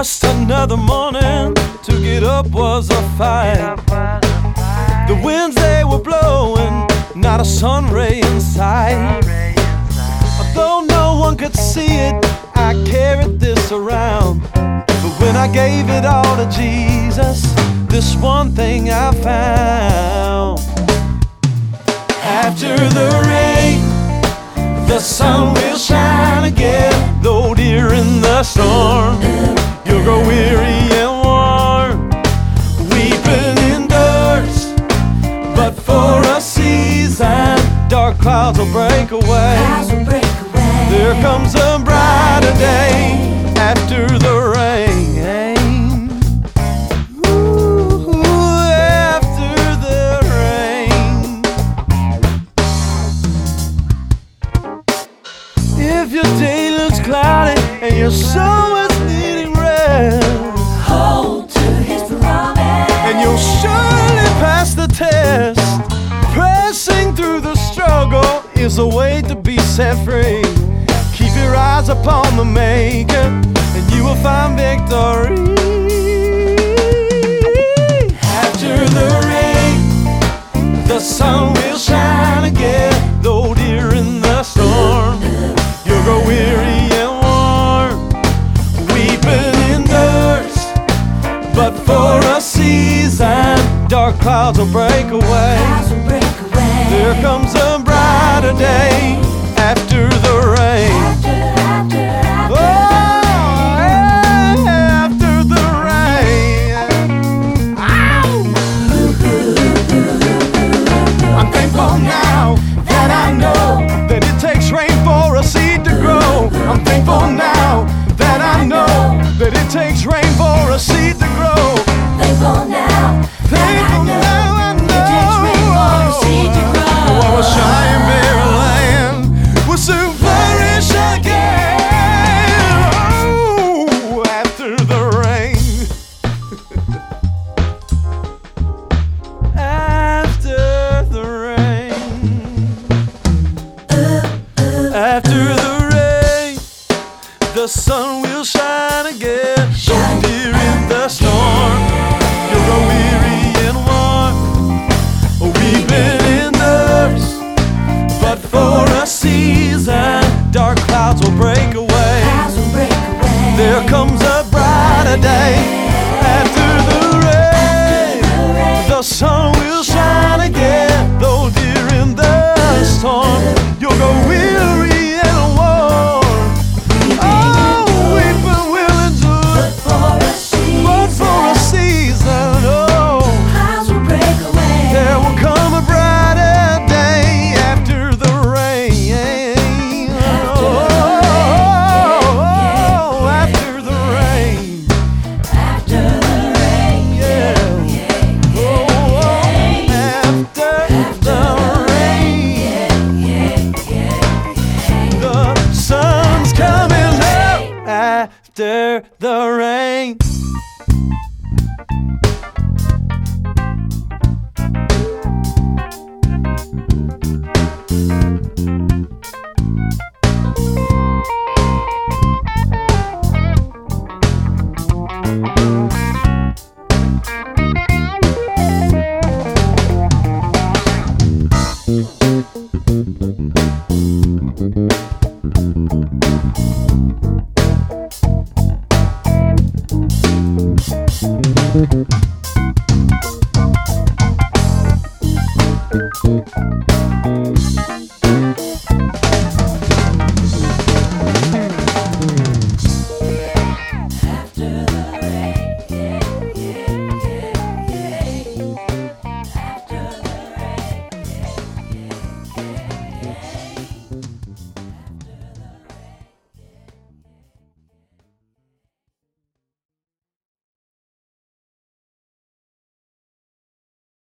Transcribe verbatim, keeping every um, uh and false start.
Just another morning, to get up was a fight. The winds they were blowing, not a sun ray in sight. Although no one could see it, I carried this around. But when I gave it all to Jesus, this one thing I found. After the rain, the sun will shine again. Though during the storm, you'll grow weary and worn, weeping endures but for a season. Dark clouds will break away. There comes a brighter day after the rain. Ooh, after the rain. If your day looks cloudy and your soul is needing rest, hold to His promise, and you'll surely pass the test. Pressing through the struggle is a way to be set free. Keep your eyes upon the Maker, and you will find victory. After the rain, the sun will shine again. Though during the storm, you'll grow weary and worn, weeping endures but for a season. Dark clouds will break away. There comes a brighter day after the rain. Oh, after the rain. Ow! I'm thankful now that I know that it takes rain for a seed to grow. I'm thankful now that I know that it takes rain for a seed to grow. thankful now, Thankful now I know it takes rain for a seed to grow. our shy and barren land will soon flourish again. Oh, after the rain. After the rain. After the rain, the sun will shine again. Shine. During the storm, you'll grow weary and worn, weeping endures but for a season. Dark clouds will break away. There comes a brighter day after the rain. The sun will shine again. Though during the storm, you'll go weary and worn. Oh, weeping will endure But for a but season, for a season. Oh, clouds will break away. there will come a brighter day after the rain. Oh, after the rain. After the rain, Yeah. Oh, after the rain. The sun's coming up after the rain. Thank you.